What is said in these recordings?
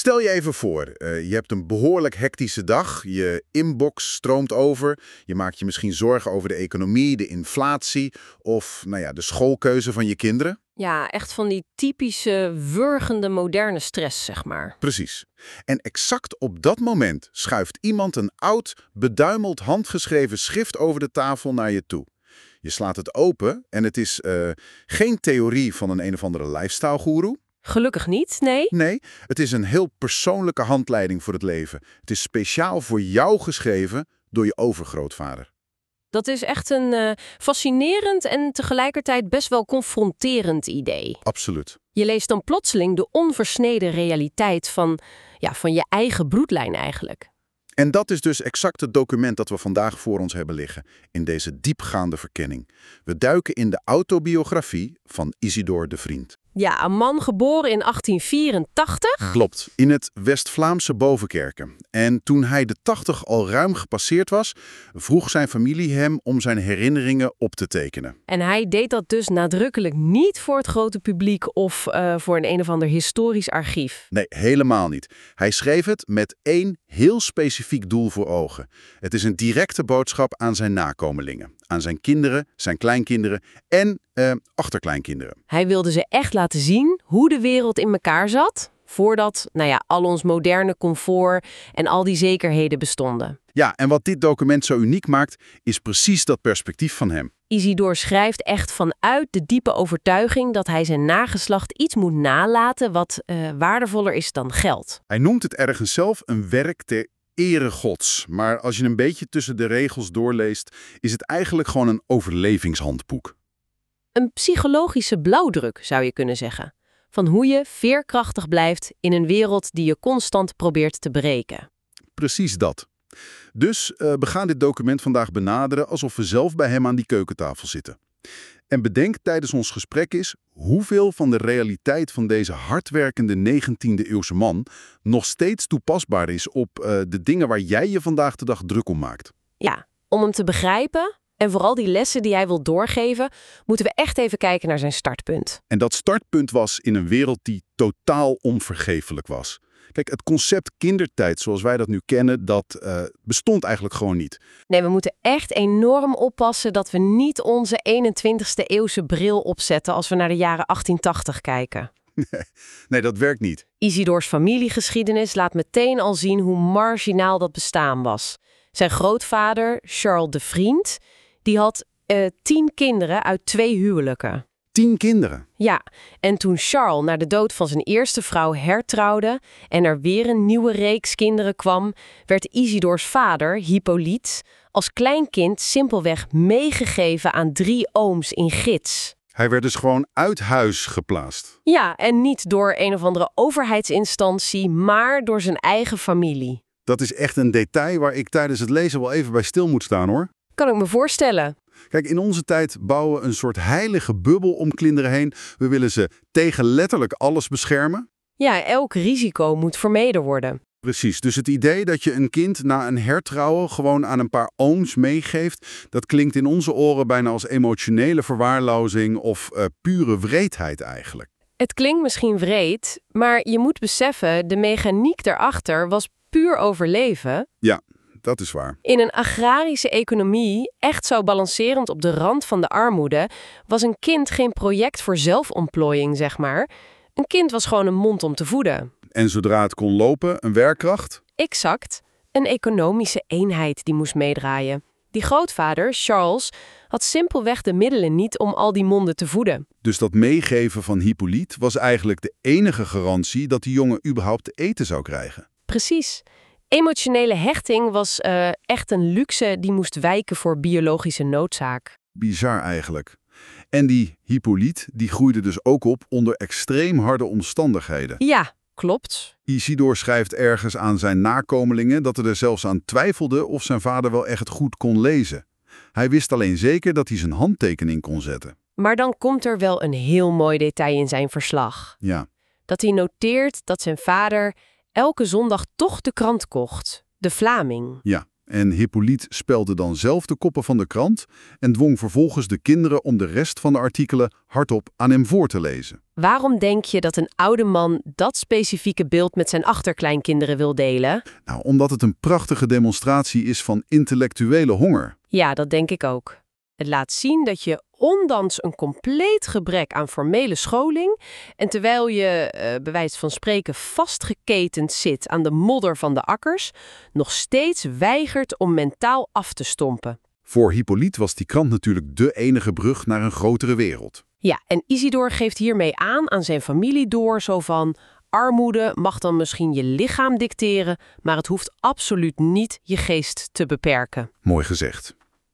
Stel je even voor, je hebt een behoorlijk hectische dag. Je inbox stroomt over. Je maakt je misschien zorgen over de economie, de inflatie of de schoolkeuze van je kinderen. Ja, echt van die typische wurgende moderne stress, zeg maar. Precies. En exact op dat moment schuift iemand een oud, beduimeld handgeschreven schrift over de tafel naar je toe. Je slaat het open en het is geen theorie van een of andere lifestyle-goeroe. Gelukkig niet, nee. Nee, het is een heel persoonlijke handleiding voor het leven. Het is speciaal voor jou geschreven door je overgrootvader. Dat is echt een fascinerend en tegelijkertijd best wel confronterend idee. Absoluut. Je leest dan plotseling de onversneden realiteit van je eigen bloedlijn eigenlijk. En dat is dus exact het document dat we vandaag voor ons hebben liggen in deze diepgaande verkenning. We duiken in de autobiografie van Isidor de Vriend. Ja, een man geboren in 1884. Klopt, in het West-Vlaamse Bovenkerken. En toen hij de 80 al ruim gepasseerd was, vroeg zijn familie hem om zijn herinneringen op te tekenen. En hij deed dat dus nadrukkelijk niet voor het grote publiek of voor een of ander historisch archief. Nee, helemaal niet. Hij schreef het met één heel specifiek doel voor ogen. Het is een directe boodschap aan zijn nakomelingen. Aan zijn kinderen, zijn kleinkinderen en achterkleinkinderen. Hij wilde ze echt laten zien hoe de wereld in elkaar zat, voordat al ons moderne comfort en al die zekerheden bestonden. Ja, en wat dit document zo uniek maakt, is precies dat perspectief van hem. Isidor schrijft echt vanuit de diepe overtuiging dat hij zijn nageslacht iets moet nalaten wat waardevoller is dan geld. Hij noemt het ergens zelf een werk ter ere Gods. Maar als je een beetje tussen de regels doorleest, is het eigenlijk gewoon een overlevingshandboek. Een psychologische blauwdruk, zou je kunnen zeggen. Van hoe je veerkrachtig blijft in een wereld die je constant probeert te breken. Precies dat. Dus we gaan dit document vandaag benaderen alsof we zelf bij hem aan die keukentafel zitten. En bedenk tijdens ons gesprek eens hoeveel van de realiteit van deze hardwerkende 19e-eeuwse man nog steeds toepasbaar is op de dingen waar jij je vandaag de dag druk om maakt. Ja, om hem te begrijpen en vooral die lessen die hij wil doorgeven, moeten we echt even kijken naar zijn startpunt. En dat startpunt was in een wereld die totaal onvergeeflijk was. Kijk, het concept kindertijd zoals wij dat nu kennen, dat bestond eigenlijk gewoon niet. Nee, we moeten echt enorm oppassen dat we niet onze 21e eeuwse bril opzetten als we naar de jaren 1880 kijken. Nee, dat werkt niet. Isidors familiegeschiedenis laat meteen al zien hoe marginaal dat bestaan was. Zijn grootvader, Charles de Vriend, die had 10 kinderen uit 2 huwelijken. 10 kinderen? Ja, en toen Charles na de dood van zijn eerste vrouw hertrouwde en er weer een nieuwe reeks kinderen kwam, werd Isidors vader, Hippolyte, als kleinkind simpelweg meegegeven aan 3 ooms in Gids. Hij werd dus gewoon uit huis geplaatst. Ja, en niet door een of andere overheidsinstantie, maar door zijn eigen familie. Dat is echt een detail waar ik tijdens het lezen wel even bij stil moet staan, hoor. Kan ik me voorstellen. Kijk, in onze tijd bouwen we een soort heilige bubbel om kinderen heen. We willen ze tegen letterlijk alles beschermen. Ja, elk risico moet vermeden worden. Precies, dus het idee dat je een kind na een hertrouwen gewoon aan een paar ooms meegeeft, dat klinkt in onze oren bijna als emotionele verwaarlozing of pure wreedheid eigenlijk. Het klinkt misschien wreed, maar je moet beseffen, de mechaniek daarachter was puur overleven. Ja, dat is waar. In een agrarische economie, echt zo balancerend op de rand van de armoede, was een kind geen project voor zelfontplooiing, zeg maar. Een kind was gewoon een mond om te voeden. En zodra het kon lopen, een werkkracht? Exact. Een economische eenheid die moest meedraaien. Die grootvader, Charles, had simpelweg de middelen niet om al die monden te voeden. Dus dat meegeven van Hippolyte was eigenlijk de enige garantie dat die jongen überhaupt te eten zou krijgen. Precies. Emotionele hechting was echt een luxe die moest wijken voor biologische noodzaak. Bizar eigenlijk. En die Hippolyte, die groeide dus ook op onder extreem harde omstandigheden. Ja, klopt. Isidor schrijft ergens aan zijn nakomelingen dat hij er zelfs aan twijfelde of zijn vader wel echt goed kon lezen. Hij wist alleen zeker dat hij zijn handtekening kon zetten. Maar dan komt er wel een heel mooi detail in zijn verslag. Ja. Dat hij noteert dat zijn vader elke zondag toch de krant kocht, de Vlaming. Ja, En Hippolyte spelde dan zelf de koppen van de krant en dwong vervolgens de kinderen om de rest van de artikelen hardop aan hem voor te lezen. Waarom denk je dat een oude man dat specifieke beeld met zijn achterkleinkinderen wil delen? Nou, omdat het een prachtige demonstratie is van intellectuele honger. Ja, dat denk ik ook. Het laat zien dat je ondanks een compleet gebrek aan formele scholing en terwijl je, bij wijze van spreken, vastgeketend zit aan de modder van de akkers, nog steeds weigert om mentaal af te stompen. Voor Hippolyte was die krant natuurlijk dé enige brug naar een grotere wereld. Ja, en Isidor geeft hiermee aan zijn familie door zo van: armoede mag dan misschien je lichaam dicteren, maar het hoeft absoluut niet je geest te beperken. Mooi gezegd.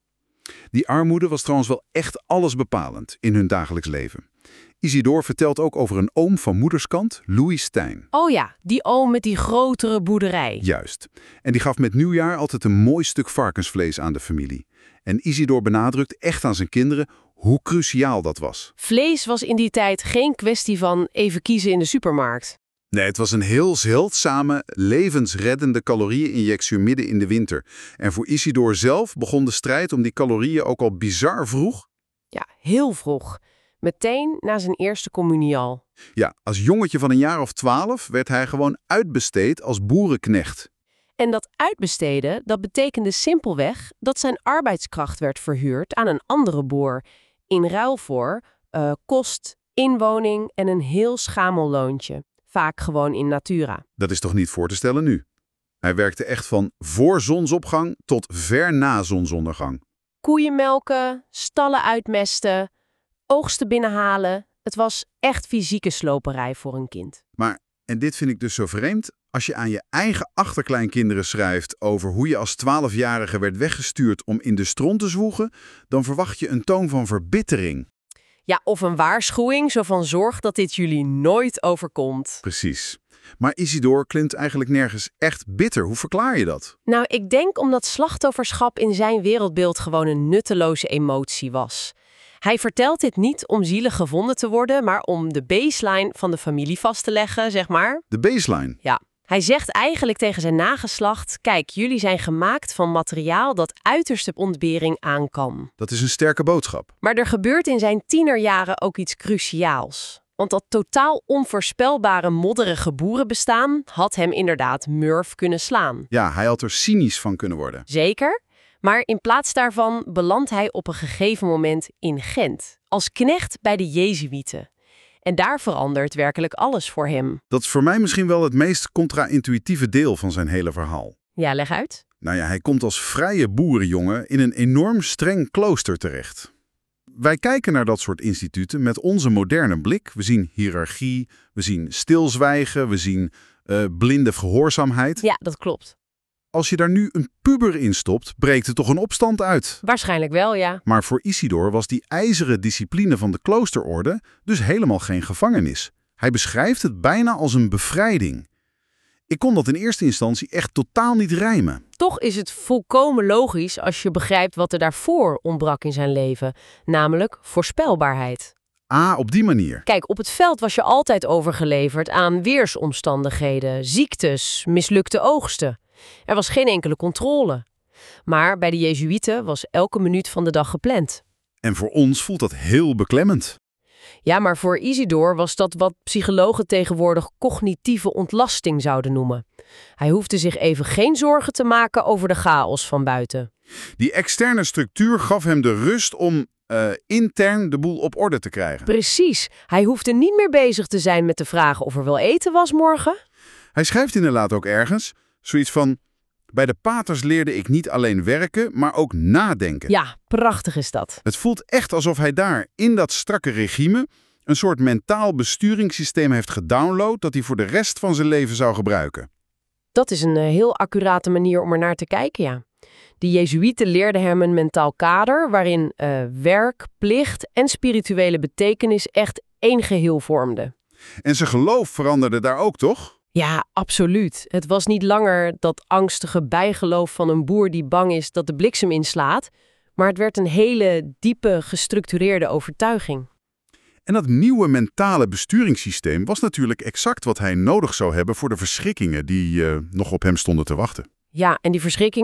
Die armoede was trouwens wel echt allesbepalend in hun dagelijks leven. Isidor vertelt ook over een oom van moederskant, Louis Stijn. Oh ja, die oom met die grotere boerderij. Juist. En die gaf met nieuwjaar altijd een mooi stuk varkensvlees aan de familie. En Isidor benadrukt echt aan zijn kinderen hoe cruciaal dat was. Vlees was in die tijd geen kwestie van even kiezen in de supermarkt. Nee, het was een heel zeldzame, levensreddende calorieënjectie midden in de winter. En voor Isidor zelf begon de strijd om die calorieën ook al bizar vroeg. Ja, heel vroeg. Meteen na zijn eerste communie al. Ja, als jongetje van een jaar of 12 werd hij gewoon uitbesteed als boerenknecht. En dat uitbesteden, dat betekende simpelweg dat zijn arbeidskracht werd verhuurd aan een andere boer. In ruil voor kost, inwoning en een heel schamel loontje. Vaak gewoon in natura. Dat is toch niet voor te stellen nu? Hij werkte echt van voor zonsopgang tot ver na zonsondergang. Koeien melken, stallen uitmesten, oogsten binnenhalen. Het was echt fysieke sloperij voor een kind. Maar, en dit vind ik dus zo vreemd, als je aan je eigen achterkleinkinderen schrijft over hoe je als 12-jarige werd weggestuurd om in de stront te zwoegen, dan verwacht je een toon van verbittering. Ja, of een waarschuwing, zo van zorg dat dit jullie nooit overkomt. Precies. Maar Isidor klinkt eigenlijk nergens echt bitter. Hoe verklaar je dat? Nou, ik denk omdat slachtofferschap in zijn wereldbeeld gewoon een nutteloze emotie was. Hij vertelt dit niet om zielig gevonden te worden, maar om de baseline van de familie vast te leggen, zeg maar. De baseline? Ja. Hij zegt eigenlijk tegen zijn nageslacht: kijk, jullie zijn gemaakt van materiaal dat uiterste ontbering aan kan. Dat is een sterke boodschap. Maar er gebeurt in zijn tienerjaren ook iets cruciaals. Want dat totaal onvoorspelbare modderige boerenbestaan had hem inderdaad murf kunnen slaan. Ja, hij had er cynisch van kunnen worden. Zeker, maar in plaats daarvan belandt hij op een gegeven moment in Gent. Als knecht bij de Jezuïeten. En daar verandert werkelijk alles voor hem. Dat is voor mij misschien wel het meest contra-intuïtieve deel van zijn hele verhaal. Ja, leg uit. Nou ja, hij komt als vrije boerenjongen in een enorm streng klooster terecht. Wij kijken naar dat soort instituten met onze moderne blik. We zien hiërarchie, we zien stilzwijgen, we zien blinde gehoorzaamheid. Ja, dat klopt. Als je daar nu een puber in stopt, breekt er toch een opstand uit. Waarschijnlijk wel, ja. Maar voor Isidor was die ijzeren discipline van de kloosterorde dus helemaal geen gevangenis. Hij beschrijft het bijna als een bevrijding. Ik kon dat in eerste instantie echt totaal niet rijmen. Toch is het volkomen logisch als je begrijpt wat er daarvoor ontbrak in zijn leven. Namelijk voorspelbaarheid. Op die manier. Kijk, op het veld was je altijd overgeleverd aan weersomstandigheden, ziektes, mislukte oogsten. Er was geen enkele controle. Maar bij de Jezuïeten was elke minuut van de dag gepland. En voor ons voelt dat heel beklemmend. Ja, maar voor Isidor was dat wat psychologen tegenwoordig cognitieve ontlasting zouden noemen. Hij hoefde zich even geen zorgen te maken over de chaos van buiten. Die externe structuur gaf hem de rust om intern de boel op orde te krijgen. Precies. Hij hoefde niet meer bezig te zijn met de vraag of er wel eten was morgen. Hij schrijft inderdaad ook ergens zoiets van: bij de paters leerde ik niet alleen werken, maar ook nadenken. Ja, prachtig is dat. Het voelt echt alsof hij daar, in dat strakke regime, een soort mentaal besturingssysteem heeft gedownload dat hij voor de rest van zijn leven zou gebruiken. Dat is een heel accurate manier om er naar te kijken, ja. De Jezuïeten leerden hem een mentaal kader waarin werk, plicht en spirituele betekenis echt één geheel vormden. En zijn geloof veranderde daar ook, toch? Ja, absoluut. Het was niet langer dat angstige bijgeloof van een boer die bang is dat de bliksem inslaat, maar het werd een hele diepe, gestructureerde overtuiging. En dat nieuwe mentale besturingssysteem was natuurlijk exact wat hij nodig zou hebben voor de verschrikkingen die nog op hem stonden te wachten. Ja, en die verschrikkingen,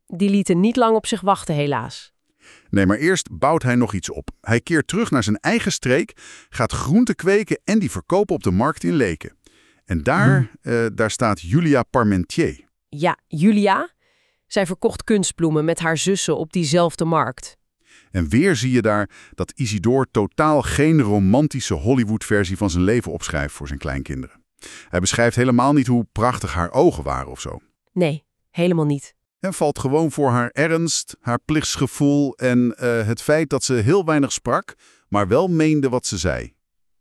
die lieten niet lang op zich wachten helaas. Nee, maar eerst bouwt hij nog iets op. Hij keert terug naar zijn eigen streek, gaat groenten kweken en die verkopen op de markt in Leken. En daar staat Julia Parmentier. Ja, Julia. Zij verkocht kunstbloemen met haar zussen op diezelfde markt. En weer zie je daar dat Isidore totaal geen romantische Hollywood-versie van zijn leven opschrijft voor zijn kleinkinderen. Hij beschrijft helemaal niet hoe prachtig haar ogen waren of zo. Nee, helemaal niet. En valt gewoon voor haar ernst, haar plichtsgevoel en het feit dat ze heel weinig sprak, maar wel meende wat ze zei.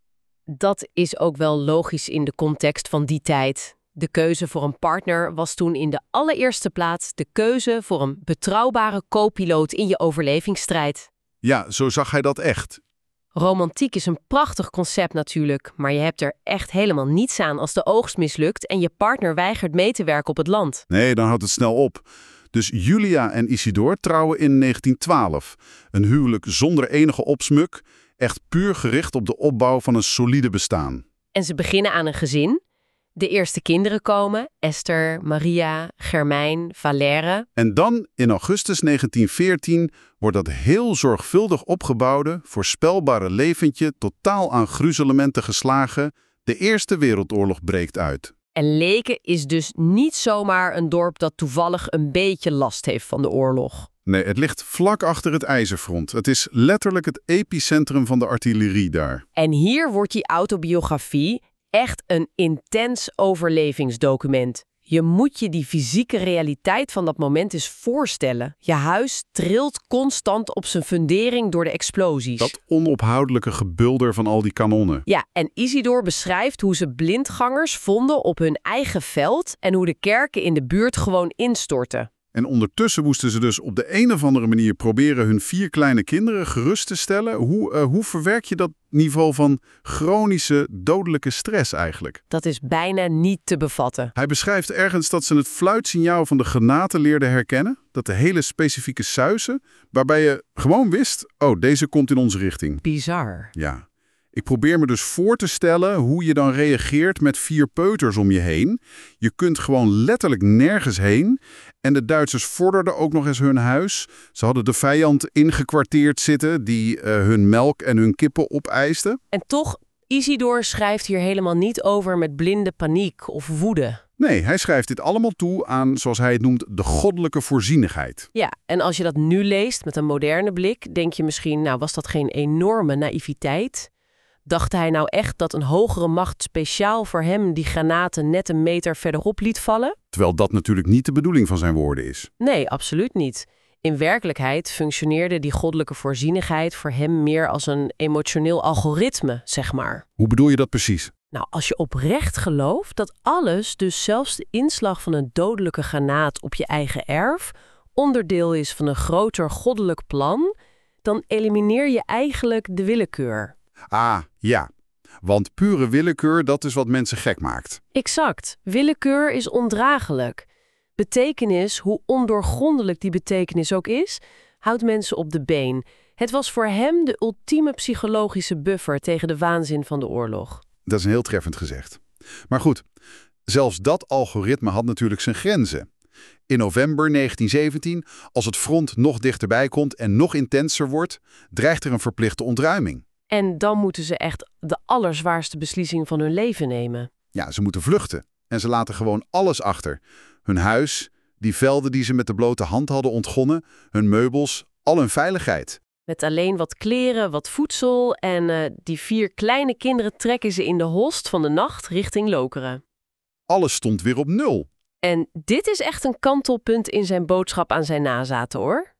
Dat is ook wel logisch in de context van die tijd. De keuze voor een partner was toen in de allereerste plaats de keuze voor een betrouwbare co-piloot in je overlevingsstrijd. Ja, zo zag hij dat echt. Romantiek is een prachtig concept natuurlijk, maar je hebt er echt helemaal niets aan als de oogst mislukt en je partner weigert mee te werken op het land. Nee, dan houdt het snel op. Dus Julia en Isidore trouwen in 1912. Een huwelijk zonder enige opsmuk, echt puur gericht op de opbouw van een solide bestaan. En ze beginnen aan een gezin. De eerste kinderen komen, Esther, Maria, Germijn, Valère. En dan, in augustus 1914, wordt dat heel zorgvuldig opgebouwde, voorspelbare leventje totaal aan gruzelementen geslagen. De Eerste Wereldoorlog breekt uit. En Leken is dus niet zomaar een dorp dat toevallig een beetje last heeft van de oorlog. Nee, het ligt vlak achter het IJzerfront. Het is letterlijk het epicentrum van de artillerie daar. En hier wordt die autobiografie echt een intens overlevingsdocument. Je moet je die fysieke realiteit van dat moment eens voorstellen. Je huis trilt constant op zijn fundering door de explosies. Dat onophoudelijke gebulder van al die kanonnen. Ja, en Isidore beschrijft hoe ze blindgangers vonden op hun eigen veld en hoe de kerken in de buurt gewoon instortten. En ondertussen moesten ze dus op de een of andere manier proberen hun 4 kleine kinderen gerust te stellen. Hoe verwerk je dat niveau van chronische dodelijke stress eigenlijk? Dat is bijna niet te bevatten. Hij beschrijft ergens dat ze het fluitsignaal van de granaten leerden herkennen. Dat de hele specifieke suizen, waarbij je gewoon wist, oh, deze komt in onze richting. Bizar. Ja. Ik probeer me dus voor te stellen hoe je dan reageert met 4 peuters om je heen. Je kunt gewoon letterlijk nergens heen. En de Duitsers vorderden ook nog eens hun huis. Ze hadden de vijand ingekwartierd zitten die hun melk en hun kippen opeisten. En toch, Isidore schrijft hier helemaal niet over met blinde paniek of woede. Nee, hij schrijft dit allemaal toe aan, zoals hij het noemt, de goddelijke voorzienigheid. Ja, en als je dat nu leest met een moderne blik, denk je misschien, nou was dat geen enorme naïviteit? Dacht hij nou echt dat een hogere macht speciaal voor hem die granaten net een meter verderop liet vallen? Terwijl dat natuurlijk niet de bedoeling van zijn woorden is. Nee, absoluut niet. In werkelijkheid functioneerde die goddelijke voorzienigheid voor hem meer als een emotioneel algoritme, zeg maar. Hoe bedoel je dat precies? Nou, als je oprecht gelooft dat alles, dus zelfs de inslag van een dodelijke granaat op je eigen erf, onderdeel is van een groter goddelijk plan, dan elimineer je eigenlijk de willekeur. Ah, ja. Want pure willekeur, dat is wat mensen gek maakt. Exact. Willekeur is ondraaglijk. Betekenis, hoe ondoorgrondelijk die betekenis ook is, houdt mensen op de been. Het was voor hem de ultieme psychologische buffer tegen de waanzin van de oorlog. Dat is een heel treffend gezegd. Maar goed, zelfs dat algoritme had natuurlijk zijn grenzen. In november 1917, als het front nog dichterbij komt en nog intenser wordt, dreigt er een verplichte ontruiming. En dan moeten ze echt de allerzwaarste beslissing van hun leven nemen. Ja, ze moeten vluchten. En ze laten gewoon alles achter. Hun huis, die velden die ze met de blote hand hadden ontgonnen, hun meubels, al hun veiligheid. Met alleen wat kleren, wat voedsel en die 4 kleine kinderen trekken ze in de host van de nacht richting Lokeren. Alles stond weer op 0. En dit is echt een kantelpunt in zijn boodschap aan zijn nazaten, hoor.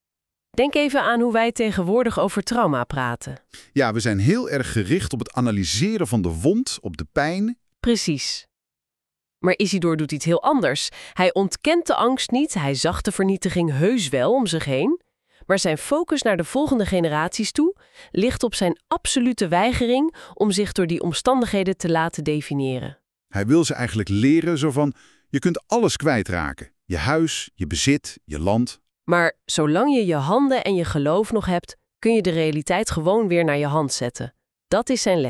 Denk even aan hoe wij tegenwoordig over trauma praten. Ja, we zijn heel erg gericht op het analyseren van de wond, op de pijn. Precies. Maar Isidore doet iets heel anders. Hij ontkent de angst niet, hij zag de vernietiging heus wel om zich heen. Maar zijn focus naar de volgende generaties toe ligt op zijn absolute weigering om zich door die omstandigheden te laten definiëren. Hij wil ze eigenlijk leren zo van, je kunt alles kwijtraken. Je huis, je bezit, je land. Maar zolang je je handen en je geloof nog hebt, kun je de realiteit gewoon weer naar je hand zetten. Dat is zijn les.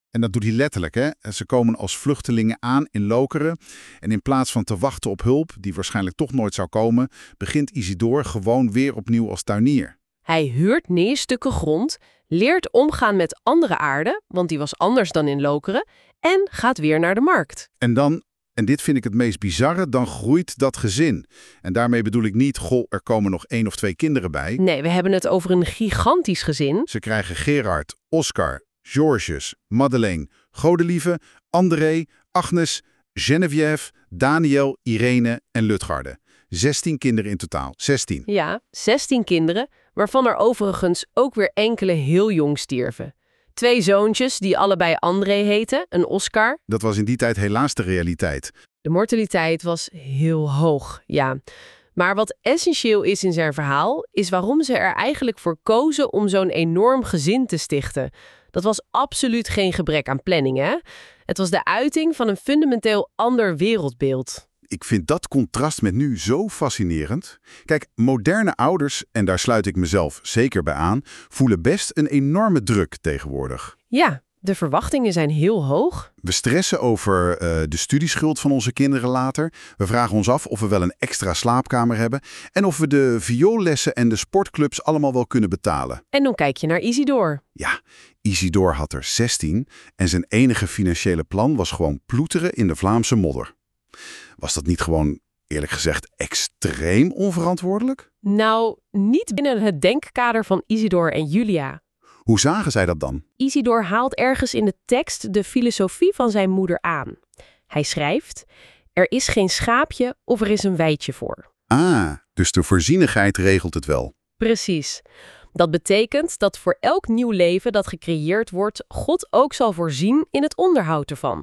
En dat doet hij letterlijk, hè? Ze komen als vluchtelingen aan in Lokeren. En in plaats van te wachten op hulp, die waarschijnlijk toch nooit zou komen, begint Isidor gewoon weer opnieuw als tuinier. Hij huurt neerstukken grond, leert omgaan met andere aarde, want die was anders dan in Lokeren, en gaat weer naar de markt. En dan, en dit vind ik het meest bizarre, dan groeit dat gezin. En daarmee bedoel ik niet, goh, er komen nog 1 of 2 kinderen bij. Nee, we hebben het over een gigantisch gezin. Ze krijgen Gerard, Oscar, Georges, Madeleine, Godelieve, André, Agnes, Geneviève, Daniel, Irene en Lutgarde. 16 kinderen in totaal. 16. Ja, 16 kinderen, waarvan er overigens ook weer enkele heel jong stierven. 2 zoontjes die allebei André heten, een Oscar. Dat was in die tijd helaas de realiteit. De mortaliteit was heel hoog, ja. Maar wat essentieel is in zijn verhaal, is waarom ze er eigenlijk voor kozen om zo'n enorm gezin te stichten. Dat was absoluut geen gebrek aan planning, hè? Het was de uiting van een fundamenteel ander wereldbeeld. Ik vind dat contrast met nu zo fascinerend. Kijk, moderne ouders, en daar sluit ik mezelf zeker bij aan, voelen best een enorme druk tegenwoordig. Ja, de verwachtingen zijn heel hoog. We stressen over de studieschuld van onze kinderen later. We vragen ons af of we wel een extra slaapkamer hebben. En of we de vioollessen en de sportclubs allemaal wel kunnen betalen. En dan kijk je naar Isidor. Ja, Isidor had er 16 en zijn enige financiële plan was gewoon ploeteren in de Vlaamse modder. Was dat niet gewoon, eerlijk gezegd, extreem onverantwoordelijk? Nou, niet binnen het denkkader van Isidor en Julia. Hoe zagen zij dat dan? Isidor haalt ergens in de tekst de filosofie van zijn moeder aan. Hij schrijft: er is geen schaapje of er is een weidje voor. Ah, dus de voorzienigheid regelt het wel. Precies. Dat betekent dat voor elk nieuw leven dat gecreëerd wordt, God ook zal voorzien in het onderhoud ervan.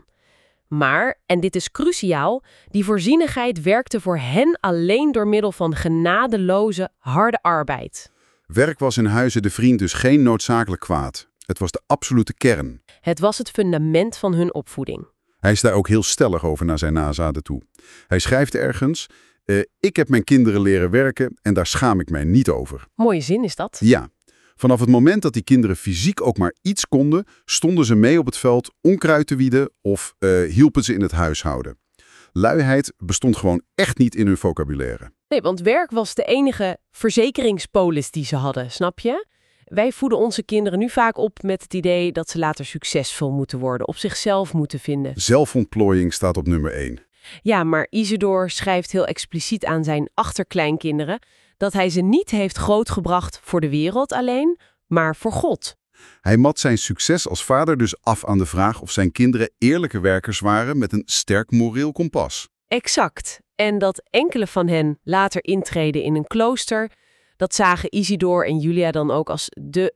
Maar, en dit is cruciaal, die voorzienigheid werkte voor hen alleen door middel van genadeloze, harde arbeid. Werk was in Huize de Vriend dus geen noodzakelijk kwaad. Het was de absolute kern. Het was het fundament van hun opvoeding. Hij is daar ook heel stellig over naar zijn nazaden toe. Hij schrijft ergens: ik heb mijn kinderen leren werken en daar schaam ik mij niet over. Mooie zin is dat. Ja, vanaf het moment dat die kinderen fysiek ook maar iets konden, stonden ze mee op het veld onkruid te wieden of hielpen ze in het huishouden. Luiheid bestond gewoon echt niet in hun vocabulaire. Nee, want werk was de enige verzekeringspolis die ze hadden, snap je? Wij voeden onze kinderen nu vaak op met het idee dat ze later succesvol moeten worden, op zichzelf moeten vinden. Zelfontplooiing staat op nummer 1. Ja, maar Isidor schrijft heel expliciet aan zijn achterkleinkinderen dat hij ze niet heeft grootgebracht voor de wereld alleen, maar voor God. Hij mat zijn succes als vader dus af aan de vraag of zijn kinderen eerlijke werkers waren met een sterk moreel kompas. Exact. En dat enkele van hen later intreden in een klooster, dat zagen Isidor en Julia dan ook als de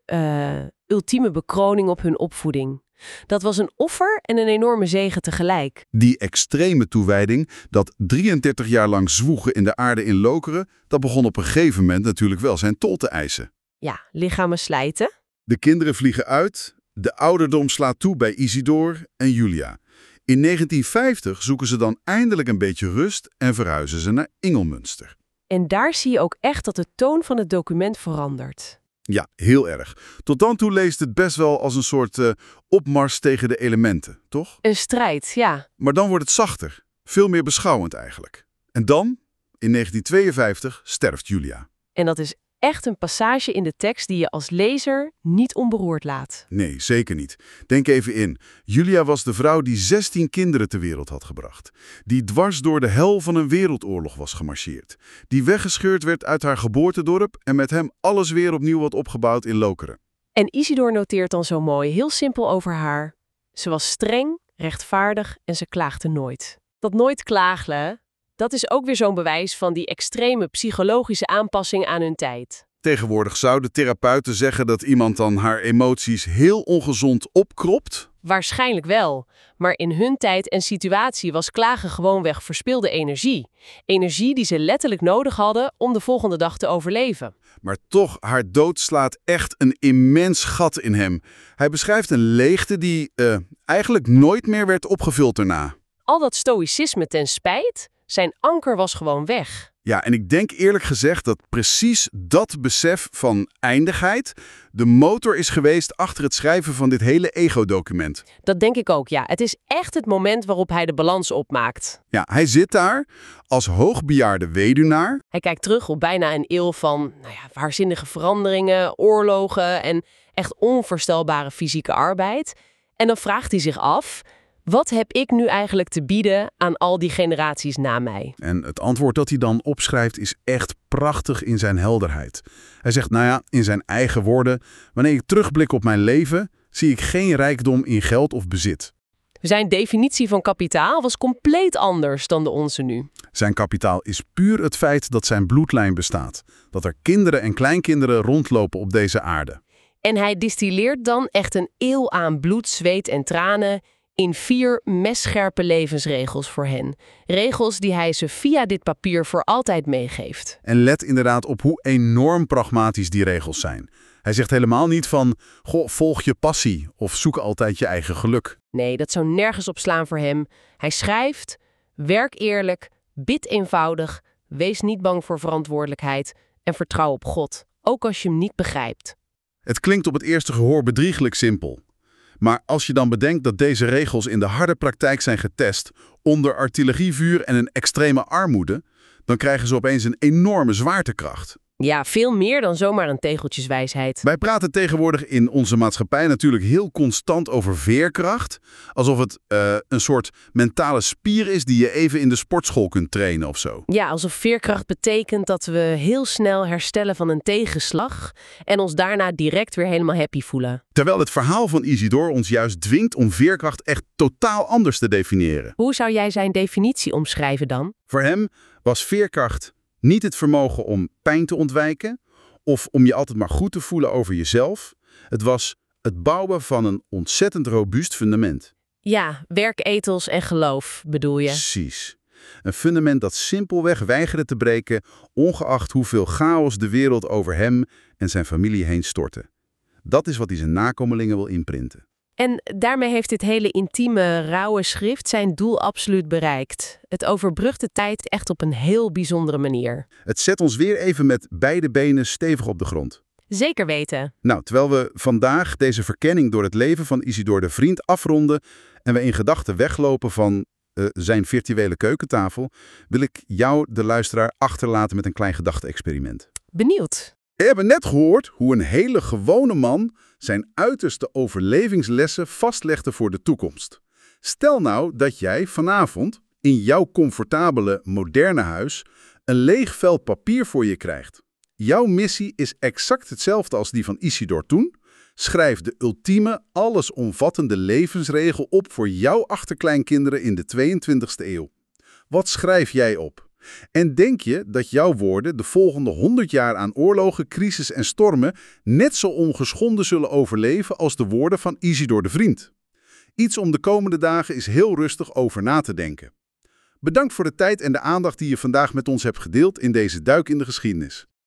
ultieme bekroning op hun opvoeding. Dat was een offer en een enorme zegen tegelijk. Die extreme toewijding, dat 33 jaar lang zwoegen in de aarde in Lokeren, dat begon op een gegeven moment natuurlijk wel zijn tol te eisen. Ja, lichamen slijten. De kinderen vliegen uit, de ouderdom slaat toe bij Isidor en Julia. In 1950 zoeken ze dan eindelijk een beetje rust en verhuizen ze naar Ingelmünster. En daar zie je ook echt dat de toon van het document verandert. Ja, heel erg. Tot dan toe leest het best wel als een soort opmars tegen de elementen, toch? Een strijd, ja. Maar dan wordt het zachter. Veel meer beschouwend eigenlijk. En dan, in 1952, sterft Julia. En dat is echt een passage in de tekst die je als lezer niet onberoerd laat. Nee, zeker niet. Denk even in. Julia was de vrouw die 16 kinderen ter wereld had gebracht. Die dwars door de hel van een wereldoorlog was gemarcheerd. Die weggescheurd werd uit haar geboortedorp en met hem alles weer opnieuw had opgebouwd in Lokeren. En Isidor noteert dan zo mooi, heel simpel over haar. Ze was streng, rechtvaardig en ze klaagde nooit. Dat nooit klagen, dat is ook weer zo'n bewijs van die extreme psychologische aanpassing aan hun tijd. Tegenwoordig zouden therapeuten zeggen dat iemand dan haar emoties heel ongezond opkropt. Waarschijnlijk wel, maar in hun tijd en situatie was klagen gewoonweg verspilde energie. Energie die ze letterlijk nodig hadden om de volgende dag te overleven. Maar toch, haar dood slaat echt een immens gat in hem. Hij beschrijft een leegte die eigenlijk nooit meer werd opgevuld daarna. Al dat stoïcisme ten spijt, zijn anker was gewoon weg. Ja, en ik denk eerlijk gezegd dat precies dat besef van eindigheid de motor is geweest achter het schrijven van dit hele ego-document. Dat denk ik ook, ja. Het is echt het moment waarop hij de balans opmaakt. Ja, hij zit daar als hoogbejaarde weduwnaar. Hij kijkt terug op bijna een eeuw van waanzinnige veranderingen, oorlogen en echt onvoorstelbare fysieke arbeid. En dan vraagt hij zich af, wat heb ik nu eigenlijk te bieden aan al die generaties na mij? En het antwoord dat hij dan opschrijft is echt prachtig in zijn helderheid. Hij zegt, in zijn eigen woorden, wanneer ik terugblik op mijn leven, zie ik geen rijkdom in geld of bezit. Zijn definitie van kapitaal was compleet anders dan de onze nu. Zijn kapitaal is puur het feit dat zijn bloedlijn bestaat. Dat er kinderen en kleinkinderen rondlopen op deze aarde. En hij distilleert dan echt een eeuw aan bloed, zweet en tranen in 4 messcherpe levensregels voor hen. Regels die hij ze via dit papier voor altijd meegeeft. En let inderdaad op hoe enorm pragmatisch die regels zijn. Hij zegt helemaal niet van, volg je passie of zoek altijd je eigen geluk. Nee, dat zou nergens op slaan voor hem. Hij schrijft, werk eerlijk, bid eenvoudig, wees niet bang voor verantwoordelijkheid en vertrouw op God, ook als je hem niet begrijpt. Het klinkt op het eerste gehoor bedrieglijk simpel. Maar als je dan bedenkt dat deze regels in de harde praktijk zijn getest onder artillerievuur en een extreme armoede, dan krijgen ze opeens een enorme zwaartekracht. Ja, veel meer dan zomaar een tegeltjeswijsheid. Wij praten tegenwoordig in onze maatschappij natuurlijk heel constant over veerkracht. Alsof het een soort mentale spier is die je even in de sportschool kunt trainen of zo. Ja, alsof veerkracht betekent dat we heel snel herstellen van een tegenslag en ons daarna direct weer helemaal happy voelen. Terwijl het verhaal van Isidor ons juist dwingt om veerkracht echt totaal anders te definiëren. Hoe zou jij zijn definitie omschrijven dan? Voor hem was veerkracht niet het vermogen om pijn te ontwijken of om je altijd maar goed te voelen over jezelf. Het was het bouwen van een ontzettend robuust fundament. Ja, werkethos en geloof bedoel je. Precies. Een fundament dat simpelweg weigerde te breken, ongeacht hoeveel chaos de wereld over hem en zijn familie heen stortte. Dat is wat hij zijn nakomelingen wil inprinten. En daarmee heeft dit hele intieme, rauwe schrift zijn doel absoluut bereikt. Het overbrugt de tijd echt op een heel bijzondere manier. Het zet ons weer even met beide benen stevig op de grond. Zeker weten. Nou, terwijl we vandaag deze verkenning door het leven van Isidor de Vriend afronden en we in gedachten weglopen van zijn virtuele keukentafel, wil ik jou, de luisteraar, achterlaten met een klein gedachte-experiment. Benieuwd. We hebben net gehoord hoe een hele gewone man zijn uiterste overlevingslessen vastlegde voor de toekomst. Stel nou dat jij vanavond in jouw comfortabele, moderne huis een leeg vel papier voor je krijgt. Jouw missie is exact hetzelfde als die van Isidor toen. Schrijf de ultieme, allesomvattende levensregel op voor jouw achterkleinkinderen in de 22e eeuw. Wat schrijf jij op? En denk je dat jouw woorden de volgende 100 jaar aan oorlogen, crisis en stormen net zo ongeschonden zullen overleven als de woorden van Isidor de Vriend? Iets om de komende dagen is heel rustig over na te denken. Bedankt voor de tijd en de aandacht die je vandaag met ons hebt gedeeld in deze duik in de geschiedenis.